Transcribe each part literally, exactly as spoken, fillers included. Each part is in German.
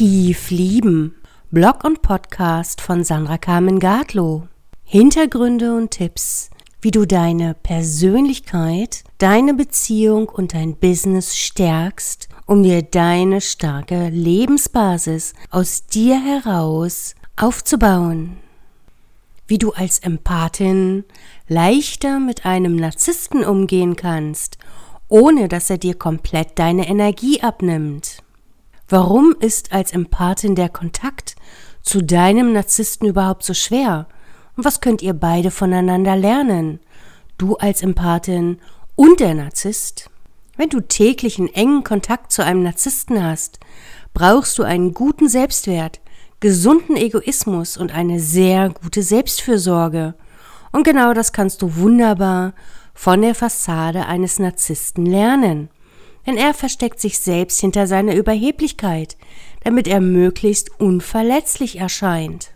Tief lieben. Blog und Podcast von Sandra Carmen Gartlow. Hintergründe und Tipps, wie du deine Persönlichkeit, deine Beziehung und dein Business stärkst, um dir deine starke Lebensbasis aus dir heraus aufzubauen. Wie du als Empathin leichter mit einem Narzissten umgehen kannst, ohne dass er dir komplett deine Energie abnimmt. Warum ist als Empathin der Kontakt zu deinem Narzissten überhaupt so schwer? Und was könnt ihr beide voneinander lernen? Du als Empathin und der Narzisst? Wenn du täglich einen engen Kontakt zu einem Narzissten hast, brauchst du einen guten Selbstwert, gesunden Egoismus und eine sehr gute Selbstfürsorge. Und genau das kannst du wunderbar von der Fassade eines Narzissten lernen. Denn er versteckt sich selbst hinter seiner Überheblichkeit, damit er möglichst unverletzlich erscheint.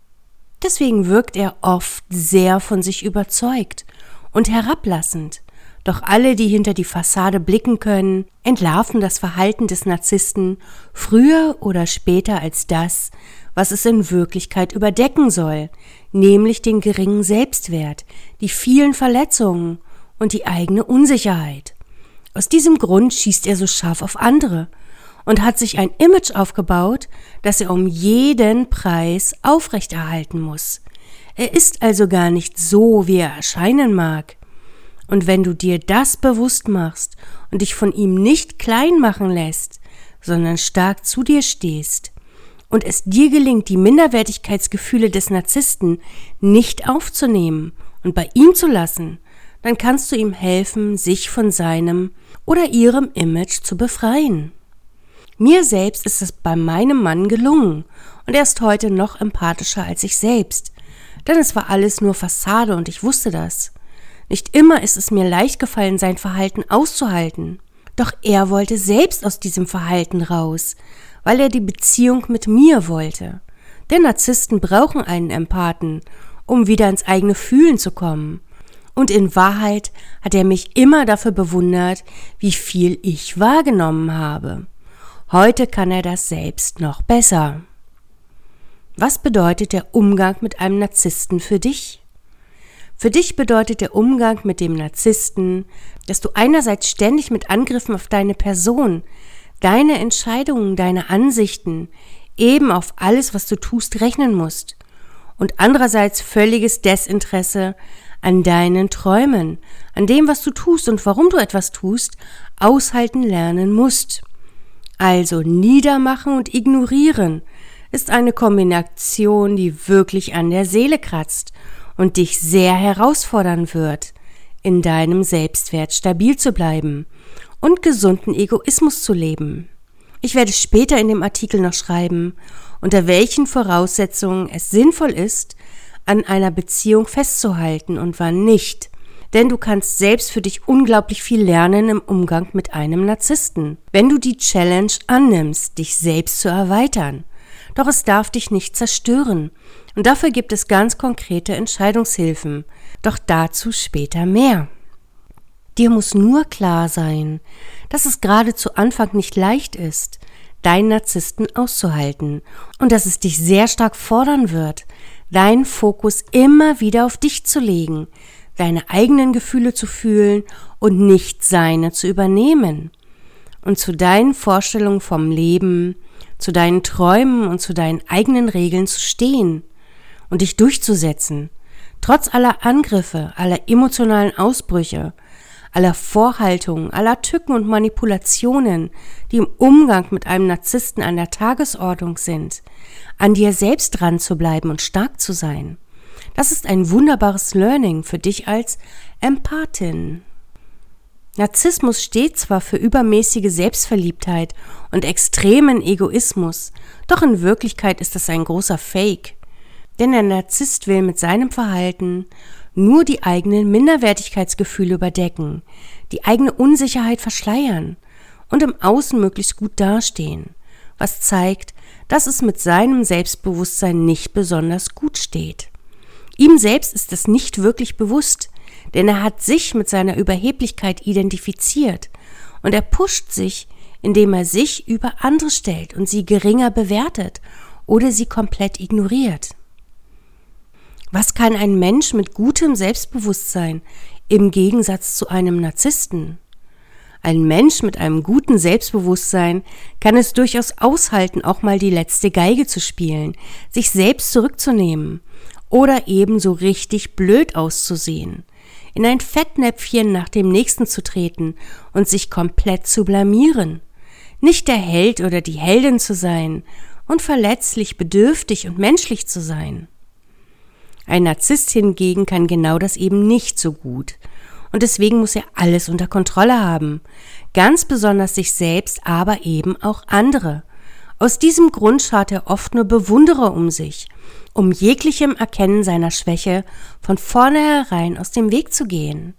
Deswegen wirkt er oft sehr von sich überzeugt und herablassend. Doch alle, die hinter die Fassade blicken können, entlarven das Verhalten des Narzissten früher oder später als das, was es in Wirklichkeit überdecken soll, nämlich den geringen Selbstwert, die vielen Verletzungen und die eigene Unsicherheit. Aus diesem Grund schießt er so scharf auf andere und hat sich ein Image aufgebaut, das er um jeden Preis aufrechterhalten muss. Er ist also gar nicht so, wie er erscheinen mag. Und wenn du dir das bewusst machst und dich von ihm nicht klein machen lässt, sondern stark zu dir stehst und es dir gelingt, die Minderwertigkeitsgefühle des Narzissten nicht aufzunehmen und bei ihm zu lassen, dann kannst du ihm helfen, sich von seinem oder ihrem Image zu befreien. Mir selbst ist es bei meinem Mann gelungen und er ist heute noch empathischer als ich selbst, denn es war alles nur Fassade und ich wusste das. Nicht immer ist es mir leicht gefallen, sein Verhalten auszuhalten, doch er wollte selbst aus diesem Verhalten raus, weil er die Beziehung mit mir wollte. Denn Narzissten brauchen einen Empathen, um wieder ins eigene Fühlen zu kommen. Und in Wahrheit hat er mich immer dafür bewundert, wie viel ich wahrgenommen habe. Heute kann er das selbst noch besser. Was bedeutet der Umgang mit einem Narzissten für dich? Für dich bedeutet der Umgang mit dem Narzissten, dass du einerseits ständig mit Angriffen auf deine Person, deine Entscheidungen, deine Ansichten, eben auf alles, was du tust, rechnen musst. Und andererseits völliges Desinteresse an deinen Träumen, an dem, was du tust und warum du etwas tust, aushalten lernen musst. Also niedermachen und ignorieren ist eine Kombination, die wirklich an der Seele kratzt und dich sehr herausfordern wird, in deinem Selbstwert stabil zu bleiben und gesunden Egoismus zu leben. Ich werde später in dem Artikel noch schreiben, unter welchen Voraussetzungen es sinnvoll ist, an einer Beziehung festzuhalten und wann nicht. Denn du kannst selbst für dich unglaublich viel lernen im Umgang mit einem Narzissten, wenn du die Challenge annimmst, dich selbst zu erweitern. Doch es darf dich nicht zerstören. Und dafür gibt es ganz konkrete Entscheidungshilfen. Doch dazu später mehr. Dir muss nur klar sein, dass es gerade zu Anfang nicht leicht ist, deinen Narzissten auszuhalten und dass es dich sehr stark fordern wird, deinen Fokus immer wieder auf dich zu legen, deine eigenen Gefühle zu fühlen und nicht seine zu übernehmen. Und zu deinen Vorstellungen vom Leben, zu deinen Träumen und zu deinen eigenen Regeln zu stehen und dich durchzusetzen, trotz aller Angriffe, aller emotionalen Ausbrüche, aller Vorhaltungen, aller Tücken und Manipulationen, die im Umgang mit einem Narzissten an der Tagesordnung sind, an dir selbst dran zu bleiben und stark zu sein. Das ist ein wunderbares Learning für dich als Empathin. Narzissmus steht zwar für übermäßige Selbstverliebtheit und extremen Egoismus, doch in Wirklichkeit ist das ein großer Fake. Denn der Narzisst will mit seinem Verhalten nur die eigenen Minderwertigkeitsgefühle überdecken, die eigene Unsicherheit verschleiern und im Außen möglichst gut dastehen, was zeigt, dass es mit seinem Selbstbewusstsein nicht besonders gut steht. Ihm selbst ist es nicht wirklich bewusst, denn er hat sich mit seiner Überheblichkeit identifiziert und er pusht sich indem er sich über andere stellt und sie geringer bewertet oder sie komplett ignoriert. Was kann ein Mensch mit gutem Selbstbewusstsein im Gegensatz zu einem Narzissten? Ein Mensch mit einem guten Selbstbewusstsein kann es durchaus aushalten, auch mal die letzte Geige zu spielen, sich selbst zurückzunehmen oder eben so richtig blöd auszusehen, in ein Fettnäpfchen nach dem nächsten zu treten und sich komplett zu blamieren, nicht der Held oder die Heldin zu sein und verletzlich, bedürftig und menschlich zu sein. Ein Narzisst hingegen kann genau das eben nicht so gut. Und deswegen muss er alles unter Kontrolle haben, ganz besonders sich selbst, aber eben auch andere. Aus diesem Grund schaut er oft nur Bewunderer um sich, um jeglichem Erkennen seiner Schwäche von vornherein aus dem Weg zu gehen.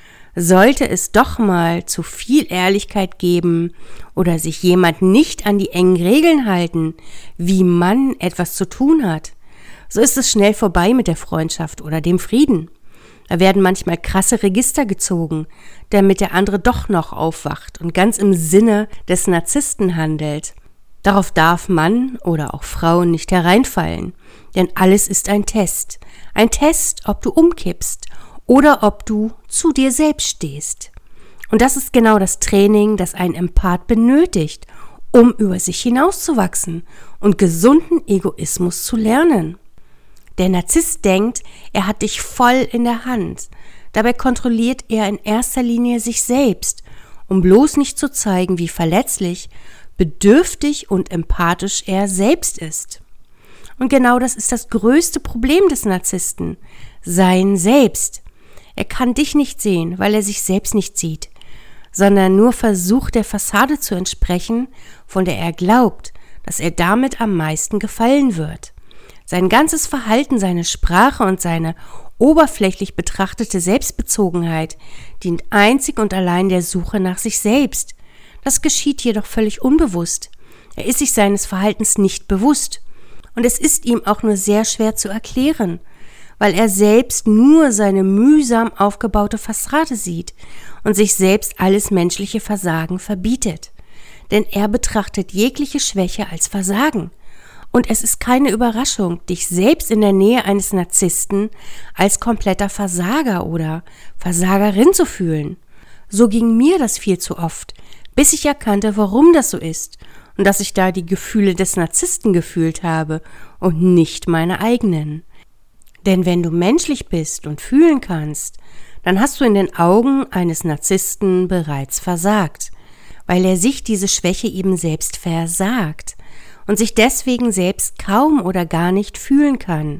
Sollte es doch mal zu viel Ehrlichkeit geben oder sich jemand nicht an die engen Regeln halten, wie man etwas zu tun hat, so ist es schnell vorbei mit der Freundschaft oder dem Frieden. Da werden manchmal krasse Register gezogen, damit der andere doch noch aufwacht und ganz im Sinne des Narzissten handelt. Darauf darf Mann oder auch Frau nicht hereinfallen, denn alles ist ein Test. Ein Test, ob du umkippst oder ob du zu dir selbst stehst. Und das ist genau das Training, das ein Empath benötigt, um über sich hinauszuwachsen und gesunden Egoismus zu lernen. Der Narzisst denkt, er hat dich voll in der Hand. Dabei kontrolliert er in erster Linie sich selbst, um bloß nicht zu zeigen, wie verletzlich, bedürftig und empathisch er selbst ist. Und genau das ist das größte Problem des Narzissten, sein Selbst. Er kann dich nicht sehen, weil er sich selbst nicht sieht, sondern nur versucht, der Fassade zu entsprechen, von der er glaubt, dass er damit am meisten gefallen wird. Sein ganzes Verhalten, seine Sprache und seine oberflächlich betrachtete Selbstbezogenheit dient einzig und allein der Suche nach sich selbst. Das geschieht jedoch völlig unbewusst. Er ist sich seines Verhaltens nicht bewusst. Und es ist ihm auch nur sehr schwer zu erklären, weil er selbst nur seine mühsam aufgebaute Fassade sieht und sich selbst alles menschliche Versagen verbietet. Denn er betrachtet jegliche Schwäche als Versagen. Und es ist keine Überraschung, dich selbst in der Nähe eines Narzissten als kompletter Versager oder Versagerin zu fühlen. So ging mir das viel zu oft, bis ich erkannte, warum das so ist und dass ich da die Gefühle des Narzissten gefühlt habe und nicht meine eigenen. Denn wenn du menschlich bist und fühlen kannst, dann hast du in den Augen eines Narzissten bereits versagt, weil er sich diese Schwäche eben selbst versagt und sich deswegen selbst kaum oder gar nicht fühlen kann.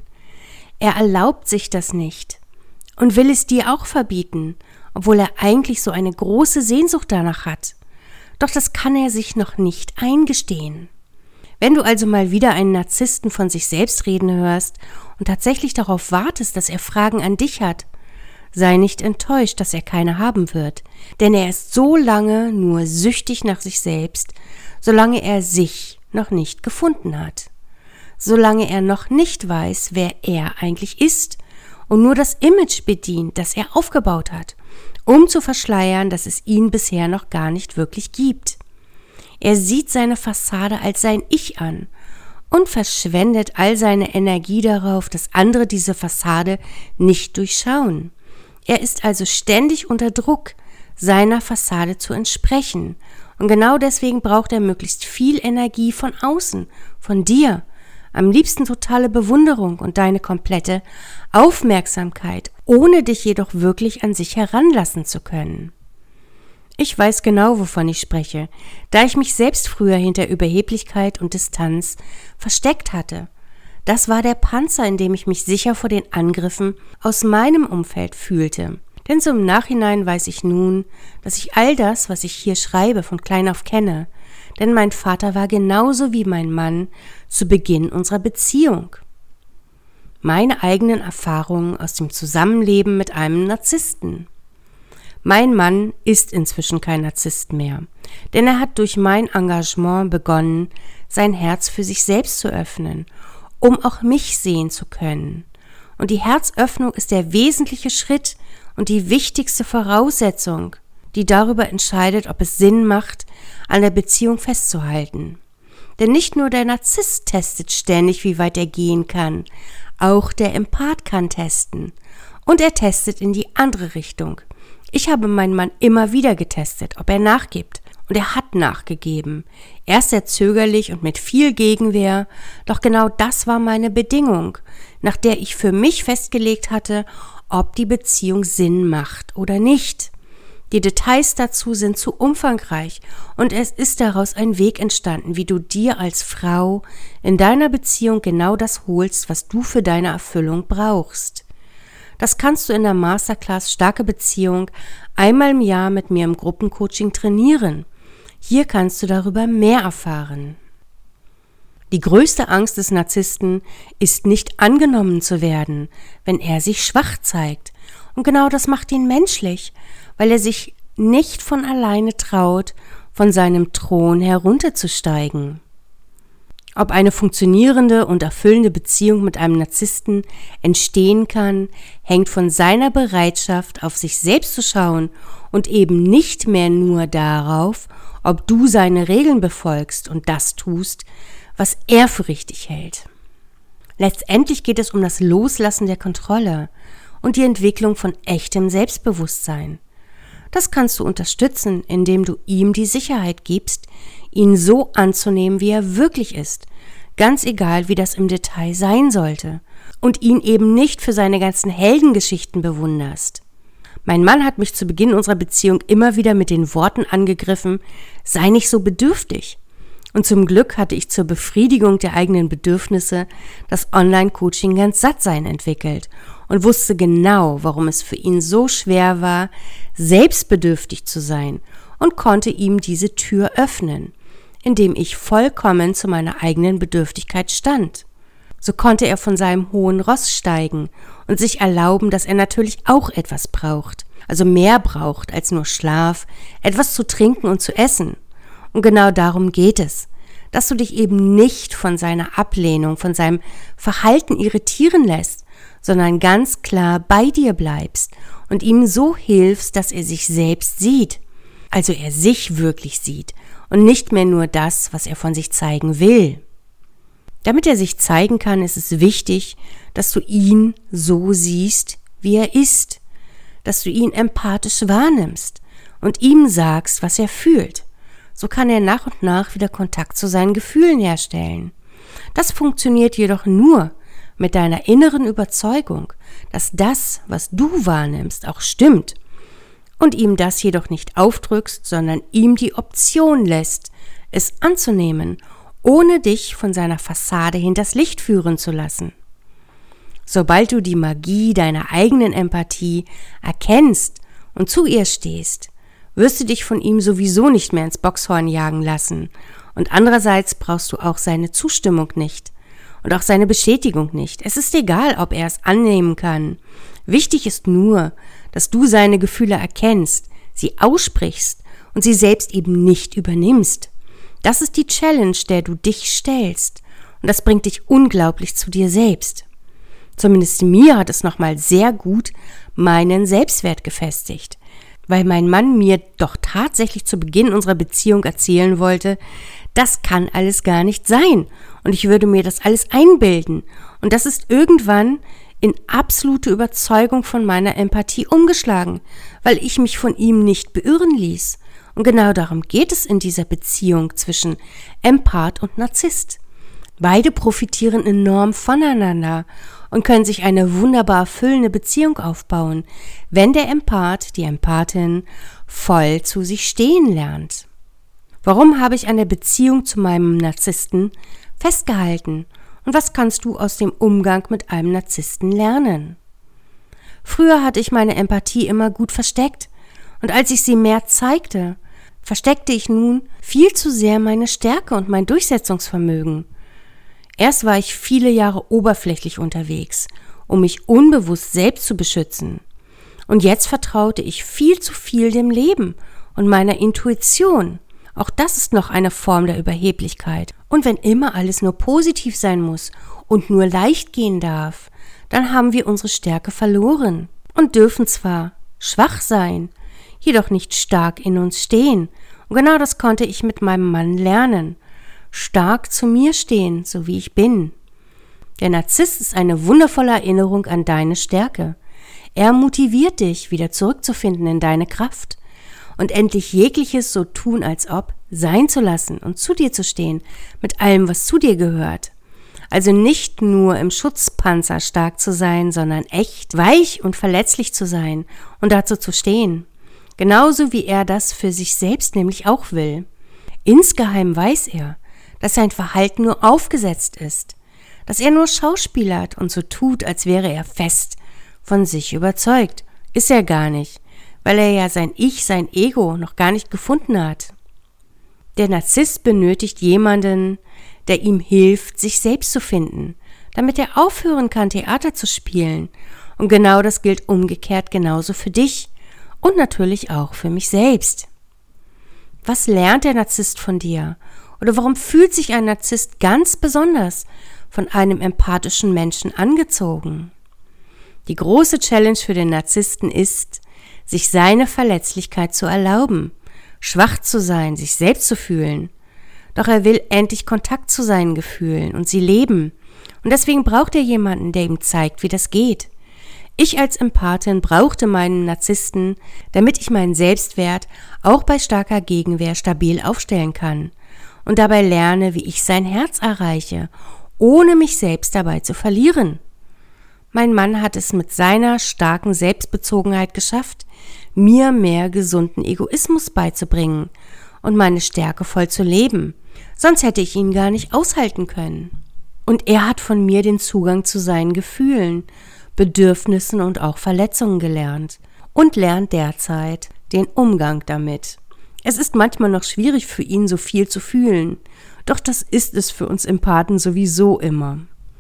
Er erlaubt sich das nicht und will es dir auch verbieten, obwohl er eigentlich so eine große Sehnsucht danach hat. Doch das kann er sich noch nicht eingestehen. Wenn du also mal wieder einen Narzissten von sich selbst reden hörst und tatsächlich darauf wartest, dass er Fragen an dich hat, sei nicht enttäuscht, dass er keine haben wird, denn er ist so lange nur süchtig nach sich selbst, solange er sich noch nicht gefunden hat, solange er noch nicht weiß, wer er eigentlich ist und nur das Image bedient, das er aufgebaut hat, um zu verschleiern, dass es ihn bisher noch gar nicht wirklich gibt. Er sieht seine Fassade als sein Ich an und verschwendet all seine Energie darauf, dass andere diese Fassade nicht durchschauen. Er ist also ständig unter Druck, seiner Fassade zu entsprechen. Und genau deswegen braucht er möglichst viel Energie von außen, von dir. Am liebsten totale Bewunderung und deine komplette Aufmerksamkeit, ohne dich jedoch wirklich an sich heranlassen zu können. Ich weiß genau, wovon ich spreche, da ich mich selbst früher hinter Überheblichkeit und Distanz versteckt hatte. Das war der Panzer, in dem ich mich sicher vor den Angriffen aus meinem Umfeld fühlte. Denn so im Nachhinein weiß ich nun, dass ich all das, was ich hier schreibe, von klein auf kenne. Denn mein Vater war genauso wie mein Mann zu Beginn unserer Beziehung. Meine eigenen Erfahrungen aus dem Zusammenleben mit einem Narzissten. Mein Mann ist inzwischen kein Narzisst mehr, denn er hat durch mein Engagement begonnen, sein Herz für sich selbst zu öffnen, um auch mich sehen zu können. Und die Herzöffnung ist der wesentliche Schritt und die wichtigste Voraussetzung, die darüber entscheidet, ob es Sinn macht, an der Beziehung festzuhalten. Denn nicht nur der Narzisst testet ständig, wie weit er gehen kann, auch der Empath kann testen. Und er testet in die andere Richtung. Ich habe meinen Mann immer wieder getestet, ob er nachgibt. Und er hat nachgegeben. Erst sehr zögerlich und mit viel Gegenwehr, doch genau das war meine Bedingung, nach der ich für mich festgelegt hatte, ob die Beziehung Sinn macht oder nicht. Die Details dazu sind zu umfangreich und es ist daraus ein Weg entstanden, wie du dir als Frau in deiner Beziehung genau das holst, was du für deine Erfüllung brauchst. Das kannst du in der Masterclass Starke Beziehung einmal im Jahr mit mir im Gruppencoaching trainieren. Hier kannst du darüber mehr erfahren. Die größte Angst des Narzissten ist, nicht angenommen zu werden, wenn er sich schwach zeigt. Und genau das macht ihn menschlich, weil er sich nicht von alleine traut, von seinem Thron herunterzusteigen. Ob eine funktionierende und erfüllende Beziehung mit einem Narzissten entstehen kann, hängt von seiner Bereitschaft, auf sich selbst zu schauen und eben nicht mehr nur darauf, ob du seine Regeln befolgst und das tust, was er für richtig hält. Letztendlich geht es um das Loslassen der Kontrolle und die Entwicklung von echtem Selbstbewusstsein. Das kannst du unterstützen, indem du ihm die Sicherheit gibst, ihn so anzunehmen, wie er wirklich ist, ganz egal, wie das im Detail sein sollte, und ihn eben nicht für seine ganzen Heldengeschichten bewunderst. Mein Mann hat mich zu Beginn unserer Beziehung immer wieder mit den Worten angegriffen, sei nicht so bedürftig. Und zum Glück hatte ich zur Befriedigung der eigenen Bedürfnisse das Online-Coaching ganz satt sein entwickelt und wusste genau, warum es für ihn so schwer war, selbstbedürftig zu sein, und konnte ihm diese Tür öffnen, indem ich vollkommen zu meiner eigenen Bedürftigkeit stand. So konnte er von seinem hohen Ross steigen und sich erlauben, dass er natürlich auch etwas braucht, also mehr braucht als nur Schlaf, etwas zu trinken und zu essen. Und genau darum geht es, dass du dich eben nicht von seiner Ablehnung, von seinem Verhalten irritieren lässt, sondern ganz klar bei dir bleibst und ihm so hilfst, dass er sich selbst sieht, also er sich wirklich sieht und nicht mehr nur das, was er von sich zeigen will. Damit er sich zeigen kann, ist es wichtig, dass du ihn so siehst, wie er ist, dass du ihn empathisch wahrnimmst und ihm sagst, was er fühlt. So kann er nach und nach wieder Kontakt zu seinen Gefühlen herstellen. Das funktioniert jedoch nur mit deiner inneren Überzeugung, dass das, was du wahrnimmst, auch stimmt, und ihm das jedoch nicht aufdrückst, sondern ihm die Option lässt, es anzunehmen, ohne dich von seiner Fassade hinters Licht führen zu lassen. Sobald du die Magie deiner eigenen Empathie erkennst und zu ihr stehst, wirst du dich von ihm sowieso nicht mehr ins Boxhorn jagen lassen. Und andererseits brauchst du auch seine Zustimmung nicht und auch seine Bestätigung nicht. Es ist egal, ob er es annehmen kann. Wichtig ist nur, dass du seine Gefühle erkennst, sie aussprichst und sie selbst eben nicht übernimmst. Das ist die Challenge, der du dich stellst. Und das bringt dich unglaublich zu dir selbst. Zumindest mir hat es nochmal sehr gut meinen Selbstwert gefestigt, weil mein Mann mir doch tatsächlich zu Beginn unserer Beziehung erzählen wollte, das kann alles gar nicht sein und ich würde mir das alles einbilden. Und das ist irgendwann in absolute Überzeugung von meiner Empathie umgeschlagen, weil ich mich von ihm nicht beirren ließ. Und genau darum geht es in dieser Beziehung zwischen Empath und Narzisst. Beide profitieren enorm voneinander und können sich eine wunderbar erfüllende Beziehung aufbauen, wenn der Empath, die Empathin, voll zu sich stehen lernt. Warum habe ich an der Beziehung zu meinem Narzissten festgehalten? Und was kannst du aus dem Umgang mit einem Narzissten lernen? Früher hatte ich meine Empathie immer gut versteckt und als ich sie mehr zeigte, versteckte ich nun viel zu sehr meine Stärke und mein Durchsetzungsvermögen. Erst war ich viele Jahre oberflächlich unterwegs, um mich unbewusst selbst zu beschützen. Und jetzt vertraute ich viel zu viel dem Leben und meiner Intuition. Auch das ist noch eine Form der Überheblichkeit. Und wenn immer alles nur positiv sein muss und nur leicht gehen darf, dann haben wir unsere Stärke verloren und dürfen zwar schwach sein, jedoch nicht stark in uns stehen. Und genau das konnte ich mit meinem Mann lernen. Stark zu mir stehen, so wie ich bin. Der Narzisst ist eine wundervolle Erinnerung an deine Stärke. Er motiviert dich, wieder zurückzufinden in deine Kraft und endlich jegliches so tun als ob sein zu lassen und zu dir zu stehen, mit allem, was zu dir gehört. Also nicht nur im Schutzpanzer stark zu sein, sondern echt weich und verletzlich zu sein und dazu zu stehen. Genauso wie er das für sich selbst nämlich auch will. Insgeheim weiß er, dass sein Verhalten nur aufgesetzt ist, dass er nur schauspielert und so tut, als wäre er fest von sich überzeugt. Ist er gar nicht, weil er ja sein Ich, sein Ego noch gar nicht gefunden hat. Der Narzisst benötigt jemanden, der ihm hilft, sich selbst zu finden, damit er aufhören kann, Theater zu spielen. Und genau das gilt umgekehrt genauso für dich und natürlich auch für mich selbst. Was lernt der Narzisst von dir? Oder warum fühlt sich ein Narzisst ganz besonders von einem empathischen Menschen angezogen? Die große Challenge für den Narzissten ist, sich seine Verletzlichkeit zu erlauben, schwach zu sein, sich selbst zu fühlen. Doch er will endlich Kontakt zu seinen Gefühlen und sie leben. Und deswegen braucht er jemanden, der ihm zeigt, wie das geht. Ich als Empathin brauchte meinen Narzissten, damit ich meinen Selbstwert auch bei starker Gegenwehr stabil aufstellen kann und dabei lerne, wie ich sein Herz erreiche, ohne mich selbst dabei zu verlieren. Mein Mann hat es mit seiner starken Selbstbezogenheit geschafft, mir mehr gesunden Egoismus beizubringen und meine Stärke voll zu leben. Sonst hätte ich ihn gar nicht aushalten können. Und er hat von mir den Zugang zu seinen Gefühlen, Bedürfnissen und auch Verletzungen gelernt und lernt derzeit den Umgang damit. Es ist manchmal noch schwierig für ihn, so viel zu fühlen, doch das ist es für uns Empathen sowieso immer.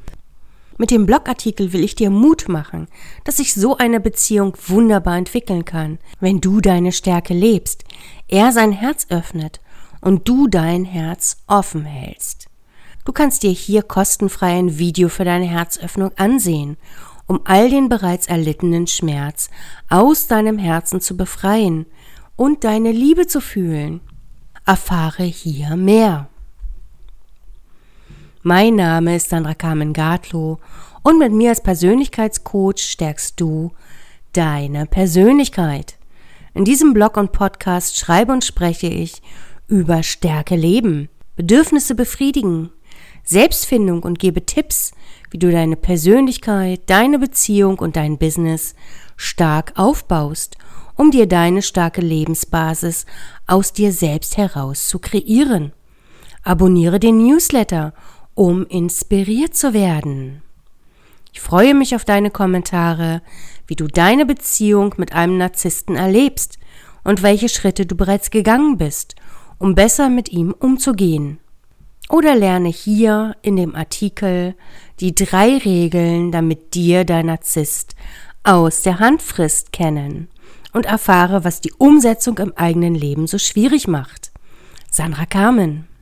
Mit dem Blogartikel will ich dir Mut machen, dass sich so eine Beziehung wunderbar entwickeln kann, wenn du deine Stärke lebst, er sein Herz öffnet und du dein Herz offen hältst. Du kannst dir hier kostenfrei ein Video für deine Herzöffnung ansehen, um all den bereits erlittenen Schmerz aus deinem Herzen zu befreien und deine Liebe zu fühlen. Erfahre hier mehr. Mein Name ist Sandra Carmen Gartlow und mit mir als Persönlichkeitscoach stärkst du deine Persönlichkeit. In diesem Blog und Podcast schreibe und spreche ich über Stärke leben, Bedürfnisse befriedigen, Selbstfindung und gebe Tipps, wie du deine Persönlichkeit, deine Beziehung und dein Business stark aufbaust, um dir deine starke Lebensbasis aus dir selbst heraus zu kreieren. Abonniere den Newsletter, um inspiriert zu werden. Ich freue mich auf deine Kommentare, wie du deine Beziehung mit einem Narzissten erlebst und welche Schritte du bereits gegangen bist, um besser mit ihm umzugehen. Oder lerne hier in dem Artikel die drei Regeln, damit dir dein Narzisst aus der Hand frisst, kennen und erfahre, was die Umsetzung im eigenen Leben so schwierig macht. Sandra Carmen.